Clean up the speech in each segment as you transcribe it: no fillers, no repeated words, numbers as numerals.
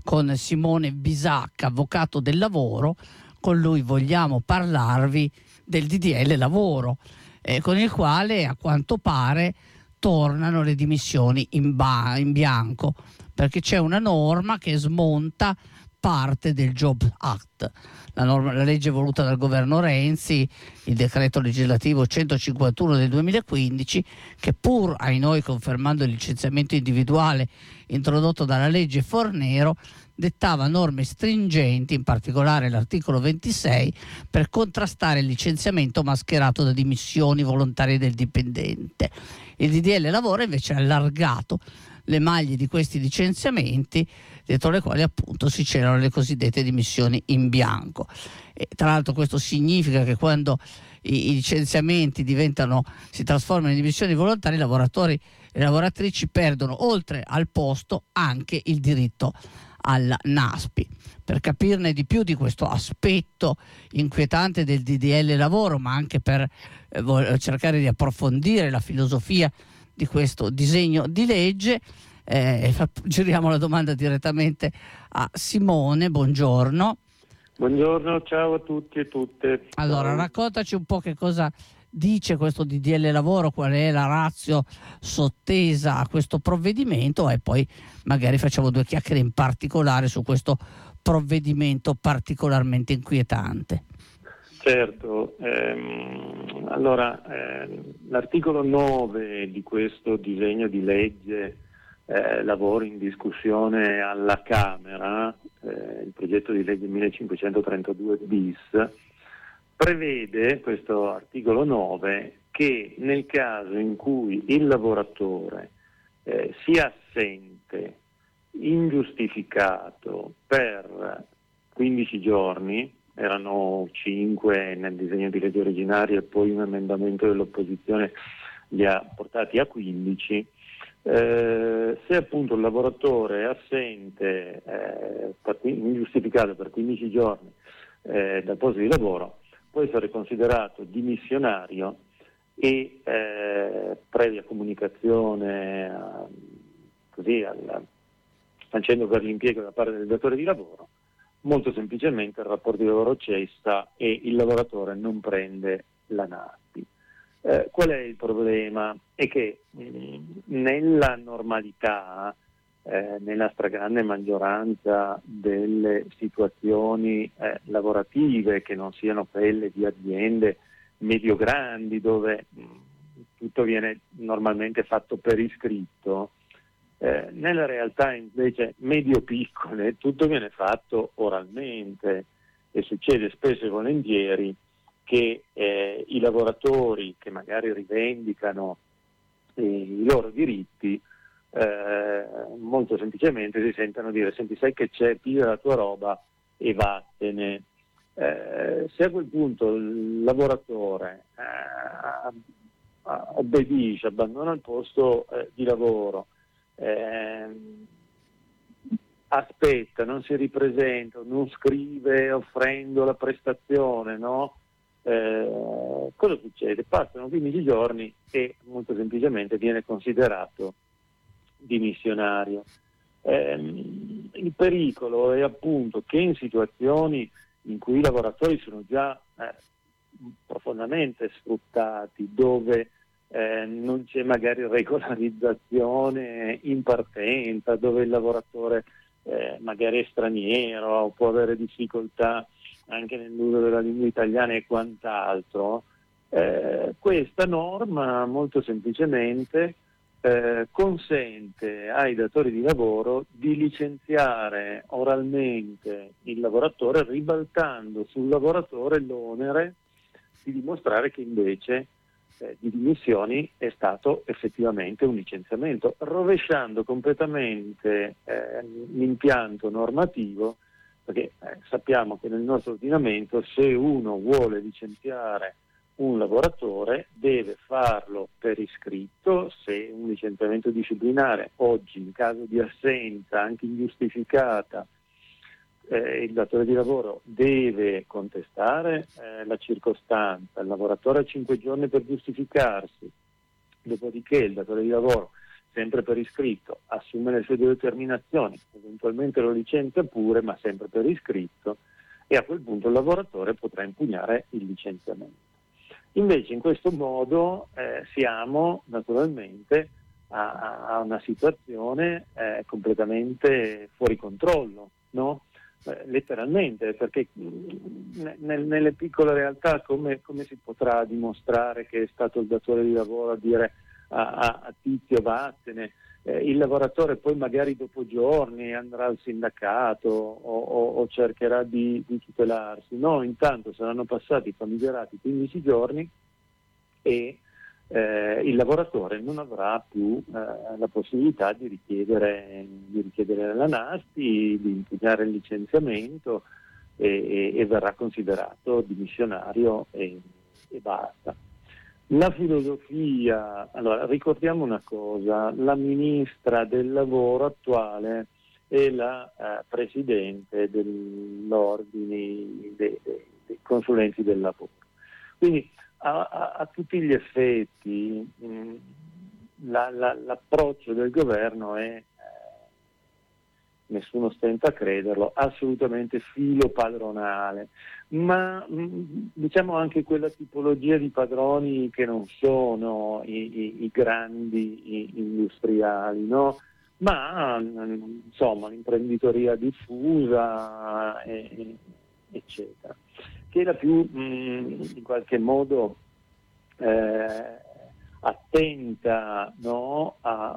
con Simone Bisacca, avvocato del lavoro. Con lui vogliamo parlarvi del DDL lavoro, con il quale a quanto pare tornano le dimissioni in bianco, perché c'è una norma che smonta parte del Jobs Act, la legge voluta dal governo Renzi, il decreto legislativo 151 del 2015, che pur ai noi confermando il licenziamento individuale introdotto dalla legge Fornero, dettava norme stringenti, in particolare l'articolo 26, per contrastare il licenziamento mascherato da dimissioni volontarie del dipendente. Il DDL lavoro invece ha allargato le maglie di questi licenziamenti, dietro le quali appunto si celano le cosiddette dimissioni in bianco. E tra l'altro questo significa che quando i licenziamenti si trasformano in dimissioni volontarie, i lavoratori e le lavoratrici perdono, oltre al posto, anche il diritto alla NASPI. Per capirne di più di questo aspetto inquietante del DDL lavoro, ma anche per cercare di approfondire la filosofia di questo disegno di legge, giriamo la domanda direttamente a Simone. Buongiorno. Buongiorno, ciao a tutti e tutte. Allora, ciao. Raccontaci un po' che cosa dice questo DDL lavoro, qual è la ratio sottesa a questo provvedimento, e poi magari facciamo due chiacchiere in particolare su questo provvedimento particolarmente inquietante. Certo, l'articolo 9 di questo disegno di legge lavoro in discussione alla Camera, il progetto di legge 1532 bis, prevede, questo articolo 9, che nel caso in cui il lavoratore sia assente ingiustificato per 15 giorni, erano 5 nel disegno di legge originario e poi un emendamento dell'opposizione li ha portati a 15, se appunto il lavoratore è assente ingiustificato per 15 giorni dal posto di lavoro, può essere considerato dimissionario e previa comunicazione al facendo per l'impiego da parte del datore di lavoro, molto semplicemente il rapporto di lavoro cessa e il lavoratore non prende la NASPI. Qual è il problema? È che nella normalità, nella stragrande maggioranza delle situazioni lavorative che non siano quelle di aziende medio-grandi dove tutto viene normalmente fatto per iscritto, nella realtà invece medio-piccole tutto viene fatto oralmente e succede spesso e volentieri che i lavoratori che magari rivendicano i loro diritti molto semplicemente si sentono dire: senti, sai che c'è, piglia la tua roba e vattene. Se a quel punto il lavoratore obbedisce, abbandona il posto di lavoro, aspetta, non si ripresenta, non scrive offrendo la prestazione, no? Cosa succede? Passano 15 giorni e molto semplicemente viene considerato dimissionario. Il pericolo è appunto che in situazioni in cui i lavoratori sono già profondamente sfruttati, dove non c'è magari regolarizzazione in partenza, dove il lavoratore magari è straniero o può avere difficoltà anche nell'uso della lingua italiana e quant'altro, questa norma molto semplicemente consente ai datori di lavoro di licenziare oralmente il lavoratore, ribaltando sul lavoratore l'onere di dimostrare che invece di dimissioni è stato effettivamente un licenziamento, rovesciando completamente l'impianto normativo, perché sappiamo che nel nostro ordinamento se uno vuole licenziare un lavoratore deve farlo per iscritto. Se un licenziamento disciplinare oggi in caso di assenza anche ingiustificata il datore di lavoro deve contestare la circostanza, il lavoratore ha 5 giorni per giustificarsi, dopodiché il datore di lavoro sempre per iscritto, assume le sue determinazioni, eventualmente lo licenzia pure, ma sempre per iscritto, e a quel punto il lavoratore potrà impugnare il licenziamento. Invece in questo modo siamo naturalmente a una situazione completamente fuori controllo, no? Letteralmente, perché nelle piccole realtà come si potrà dimostrare che è stato il datore di lavoro a dire a Tizio vattene? Il lavoratore poi magari dopo giorni andrà al sindacato o cercherà di tutelarsi. No, intanto saranno passati i famigerati 15 giorni e il lavoratore non avrà più la possibilità di richiedere la NASPI, di impugnare il licenziamento e verrà considerato dimissionario e basta. La filosofia, allora ricordiamo una cosa, la ministra del lavoro attuale è la presidente dell'ordine dei consulenti del lavoro. Quindi a tutti gli effetti l'approccio del governo è, nessuno stenta a crederlo, assolutamente filopadronale, ma diciamo anche quella tipologia di padroni che non sono i grandi industriali, no? Ma insomma l'imprenditoria diffusa, eccetera, che è la più in qualche modo attenta, no?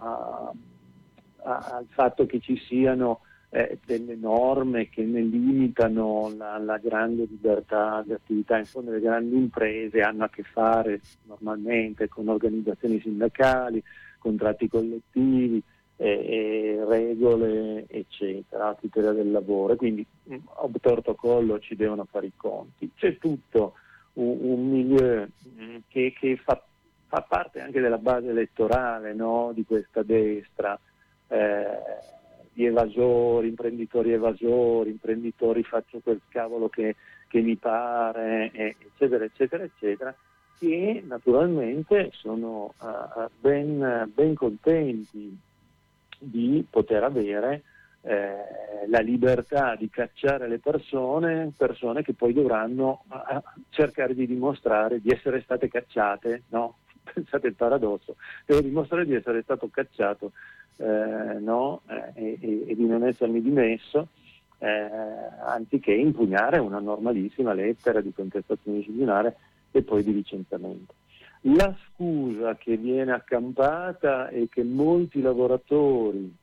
Al fatto che ci siano delle norme che ne limitano la grande libertà di attività. In fondo le grandi imprese hanno a che fare normalmente con organizzazioni sindacali, contratti collettivi, regole, eccetera, tutela del lavoro, quindi obtorto collo ci devono fare i conti. C'è tutto un milieu che fa parte anche della base elettorale, no? Di questa destra, di evasori, imprenditori faccio quel cavolo che mi pare, eccetera, eccetera, eccetera, che naturalmente sono ben contenti di poter avere la libertà di cacciare le persone che poi dovranno cercare di dimostrare di essere state cacciate, no? Pensate il paradosso, devo dimostrare di essere stato cacciato, no? E di non essermi dimesso, anziché impugnare una normalissima lettera di contestazione disciplinare e poi di licenziamento. La scusa che viene accampata è che molti lavoratori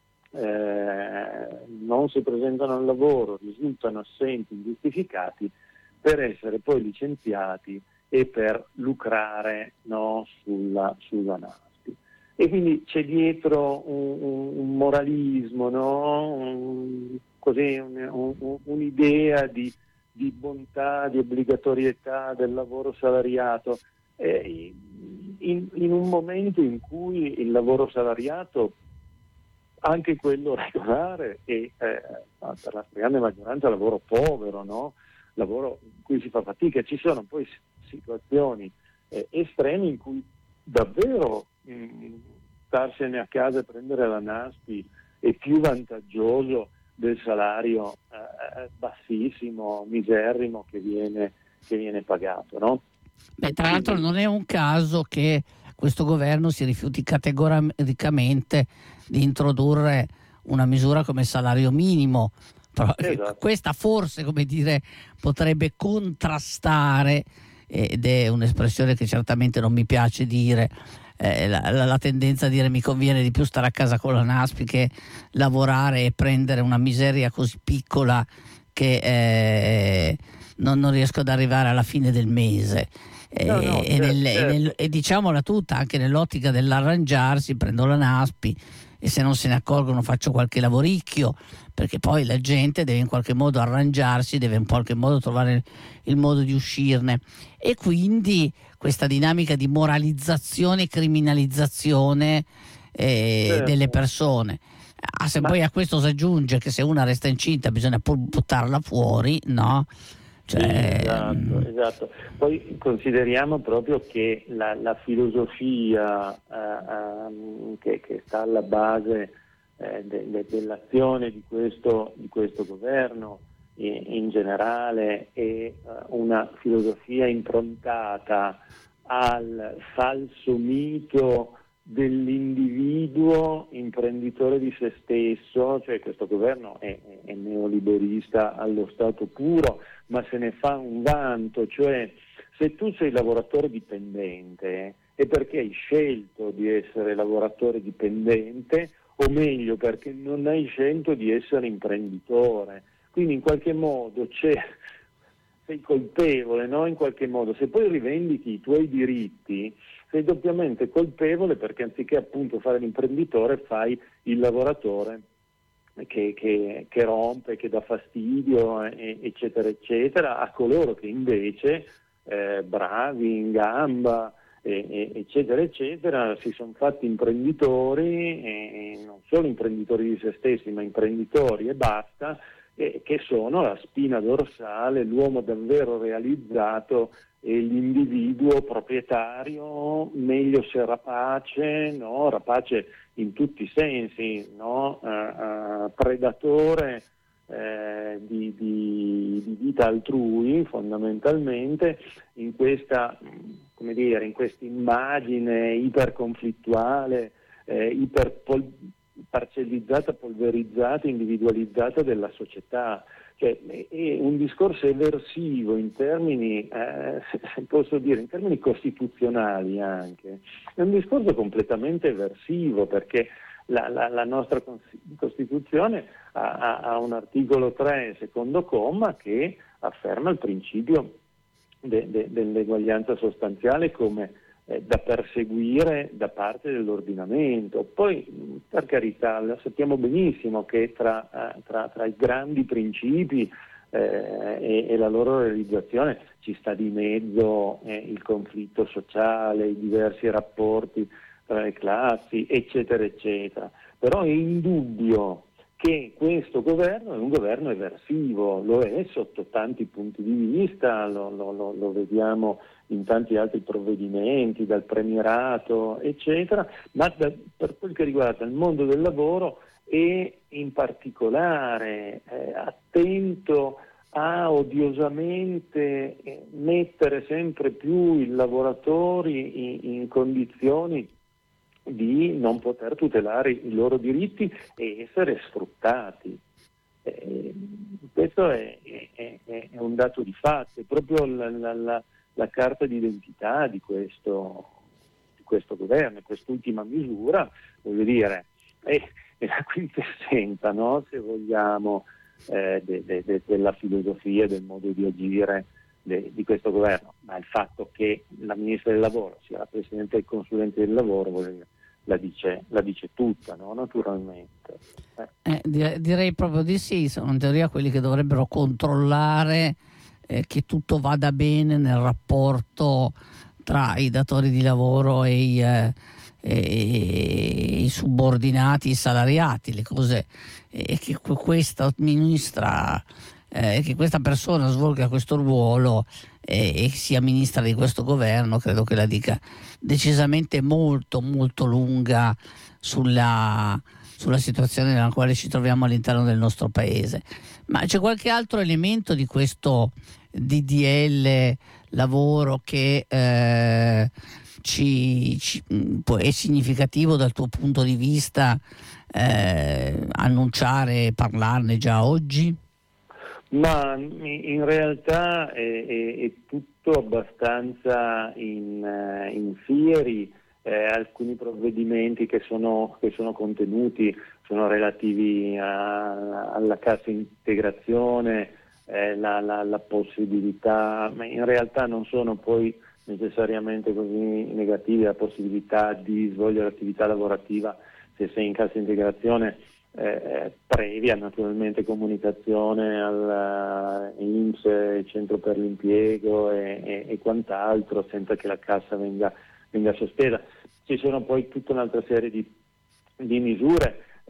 non si presentano al lavoro, risultano assenti, ingiustificati, per essere poi licenziati e per lucrare, no, sulla NASPI. E quindi c'è dietro un moralismo, no? Un'idea di bontà, di obbligatorietà del lavoro salariato, in un momento in cui il lavoro salariato, anche quello regolare, è per la grande maggioranza lavoro povero, no? Lavoro in cui si fa fatica. Ci sono poi situazioni estreme in cui davvero starsene a casa e prendere la NASPI è più vantaggioso del salario bassissimo, miserrimo che viene pagato, no? Beh, tra l'altro non è un caso che questo governo si rifiuti categoricamente di introdurre una misura come il salario minimo. Però, esatto. Questa forse, come dire, potrebbe contrastare, ed è un'espressione che certamente non mi piace dire, la tendenza a dire mi conviene di più stare a casa con la NASPI che lavorare e prendere una miseria così piccola che non riesco ad arrivare alla fine del mese. Certo. E diciamola tutta, anche nell'ottica dell'arrangiarsi, prendo la NASPI e se non se ne accorgono faccio qualche lavoricchio, perché poi la gente deve in qualche modo arrangiarsi, deve in qualche modo trovare il modo di uscirne, e quindi questa dinamica di moralizzazione e criminalizzazione delle persone. Se poi a questo si aggiunge che se una resta incinta bisogna buttarla fuori, no? Esatto. Poi consideriamo proprio che la filosofia che sta alla base dell'azione di questo governo in generale è una filosofia improntata al falso mito dell'individuo imprenditore di se stesso, cioè questo governo è neoliberista allo stato puro, ma se ne fa un vanto, cioè se tu sei lavoratore dipendente è perché hai scelto di essere lavoratore dipendente, o meglio perché non hai scelto di essere imprenditore, quindi in qualche modo sei colpevole, no? In qualche modo, se poi rivendichi i tuoi diritti sei doppiamente colpevole, perché anziché appunto fare l'imprenditore fai il lavoratore che rompe, che dà fastidio, eccetera eccetera, a coloro che invece bravi, in gamba, eccetera eccetera, si sono fatti imprenditori, e non solo imprenditori di se stessi ma imprenditori e basta, che sono la spina dorsale, l'uomo davvero realizzato e l'individuo proprietario, meglio se rapace, no? Rapace in tutti i sensi, no? Predatore di vita altrui, fondamentalmente, in questa, come dire, in questa immagine iperconflittuale, parcellizzata, polverizzata, individualizzata della società. Cioè, è un discorso eversivo in termini, se posso dire, in termini costituzionali anche. È un discorso completamente eversivo, perché la nostra Costituzione ha un articolo 3, secondo comma, che afferma il principio dell'eguaglianza sostanziale come da perseguire da parte dell'ordinamento. Poi, per carità, sappiamo benissimo che tra i grandi principi e la loro realizzazione ci sta di mezzo il conflitto sociale, i diversi rapporti tra le classi, eccetera, eccetera. Però è indubbio che questo governo è un governo eversivo, lo è sotto tanti punti di vista, lo vediamo in tanti altri provvedimenti, dal premierato, eccetera, ma per quel che riguarda il mondo del lavoro è in particolare attento a odiosamente mettere sempre più i lavoratori in condizioni di non poter tutelare i loro diritti e essere sfruttati. Questo è un dato di fatto, è proprio la carta d'identità di questo governo. Quest'ultima misura, voglio dire, è la quintessenza, no? Se vogliamo, della filosofia, del modo di agire di questo governo, ma il fatto che la ministra del lavoro sia la presidente del consulente del lavoro la dice tutta, no? Naturalmente. Direi proprio di sì, sono in teoria quelli che dovrebbero controllare che tutto vada bene nel rapporto tra i datori di lavoro e i subordinati, i salariati, le cose, e che questa ministra, che questa persona svolga questo ruolo e sia ministra di questo governo, credo che la dica decisamente molto molto lunga sulla situazione nella quale ci troviamo all'interno del nostro paese. Ma c'è qualche altro elemento di questo DDL lavoro che è significativo dal tuo punto di vista annunciare e parlarne già oggi? Ma in realtà è tutto abbastanza in fieri. Alcuni provvedimenti che sono contenuti sono relativi alla cassa integrazione, la possibilità, ma in realtà non sono poi necessariamente così negativi, la possibilità di svolgere attività lavorativa se sei in cassa integrazione, previa naturalmente comunicazione all'INPS, Centro per l'Impiego e quant'altro, senza che la cassa venga sospesa. Ci sono poi tutta un'altra serie di misure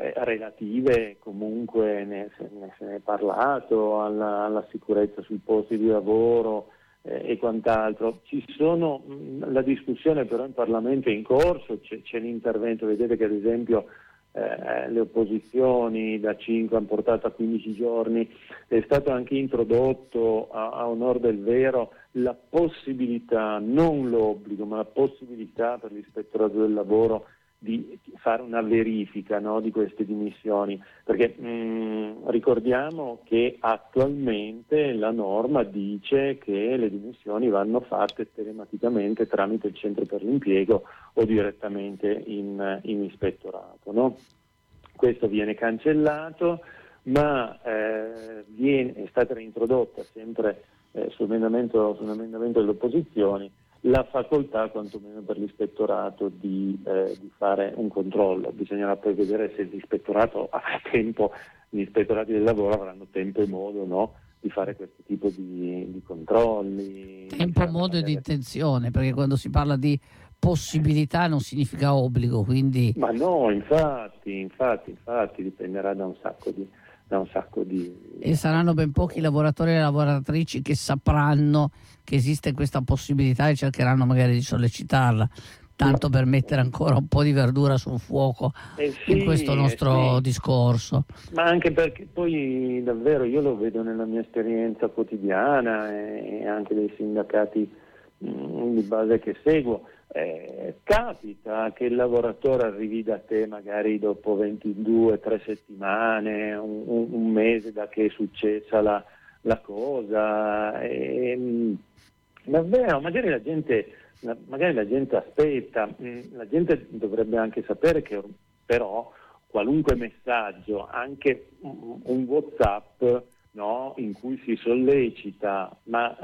relative, comunque se ne è parlato, alla sicurezza sui posti di lavoro e quant'altro. La discussione però in Parlamento è in corso, c'è l'intervento, vedete che ad esempio le opposizioni da 5 hanno portato a 15 giorni, è stato anche introdotto a onor del vero la possibilità, non l'obbligo, ma la possibilità per l'ispettorato del lavoro di fare una verifica, no, di queste dimissioni, perché ricordiamo che attualmente la norma dice che le dimissioni vanno fatte telematicamente tramite il centro per l'impiego o direttamente in ispettorato, no? Questo viene cancellato, ma è stata reintrodotta sempre su un emendamento delle opposizioni la facoltà, quantomeno per l'ispettorato, di fare un controllo. Bisognerà poi vedere se l'ispettorato avrà tempo, gli ispettorati del lavoro avranno tempo e modo, no, di fare questo tipo di controlli. Tempo, modo e di intenzione, perché quando si parla di possibilità non significa obbligo, quindi... Ma no, infatti dipenderà da un sacco di... E saranno ben pochi i lavoratori e le lavoratrici che sapranno che esiste questa possibilità e cercheranno magari di sollecitarla, tanto per mettere ancora un po' di verdura sul fuoco in questo nostro discorso. Ma anche perché poi davvero io lo vedo nella mia esperienza quotidiana e anche dei sindacati di base che seguo. Capita che il lavoratore arrivi da te magari dopo 22-3 settimane, un mese da che è successa la cosa, davvero magari la gente aspetta, la gente dovrebbe anche sapere che però qualunque messaggio, anche un WhatsApp, no, in cui si sollecita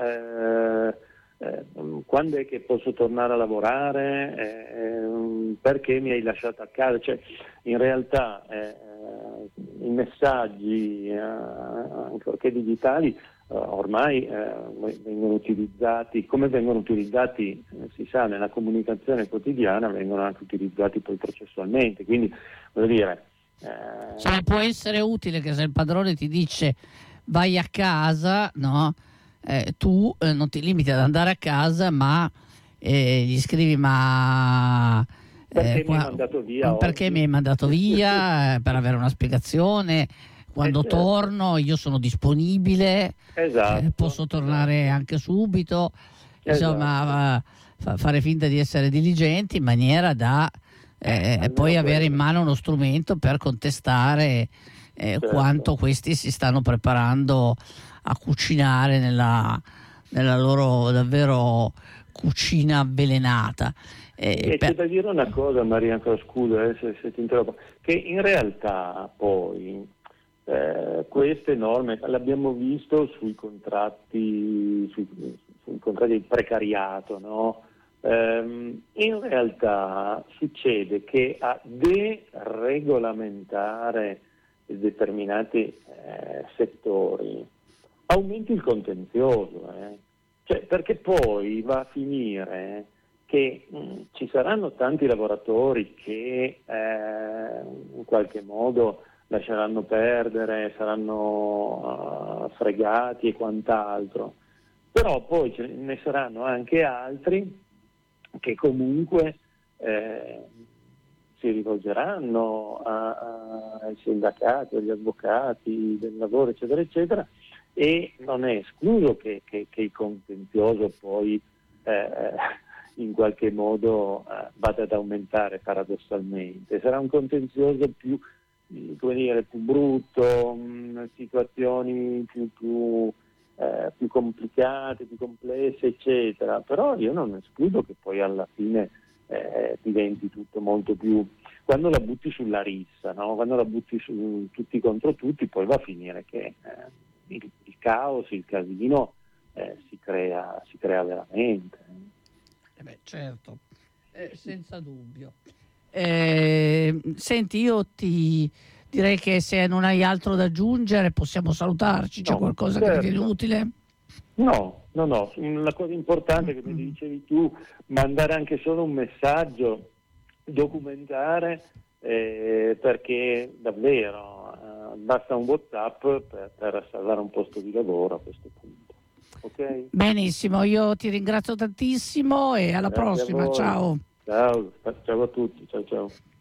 quando è che posso tornare a lavorare, perché mi hai lasciato a casa, cioè in realtà i messaggi ancorché digitali ormai vengono utilizzati, come vengono utilizzati si sa nella comunicazione quotidiana, vengono anche utilizzati poi processualmente, quindi voglio dire cioè, può essere utile che se il padrone ti dice vai a casa, no? Tu non ti limiti ad andare a casa, ma gli scrivi perché mi hai mandato via perché oggi? mi hai mandato via per avere una spiegazione, quando torno io sono disponibile, posso tornare anche subito, insomma fare finta di essere diligenti in maniera da poi avere in mano uno strumento per contestare quanto questi si stanno preparando a cucinare nella loro davvero cucina avvelenata. C'è da dire una cosa, Maria, ancora scusa se ti interrompo, che in realtà poi queste norme l'abbiamo visto sui contratti di precariato, no? In realtà succede che a deregolamentare determinati settori aumenti il contenzioso, cioè, perché poi va a finire che ci saranno tanti lavoratori che in qualche modo lasceranno perdere, saranno fregati e quant'altro, però poi ne saranno anche altri che comunque si rivolgeranno ai sindacati, agli avvocati del lavoro, eccetera, eccetera, e non è escluso che il contenzioso poi in qualche modo vada ad aumentare paradossalmente. Sarà un contenzioso più brutto, situazioni più complicate, più complesse, eccetera, però io non escludo che poi alla fine diventi tutto molto più, quando la butti sulla rissa, no? Quando la butti su tutti contro tutti, poi va a finire che il caos, il casino si crea veramente. Certo, senza dubbio. Senti, io ti direi che se non hai altro da aggiungere possiamo salutarci. C'è qualcosa che ti viene utile? No, la cosa importante che mi dicevi tu, mandare anche solo un messaggio, documentare perché davvero basta un WhatsApp per salvare un posto di lavoro a questo punto. Okay? Benissimo, io ti ringrazio tantissimo e alla Grazie prossima, ciao. Ciao a tutti, ciao ciao.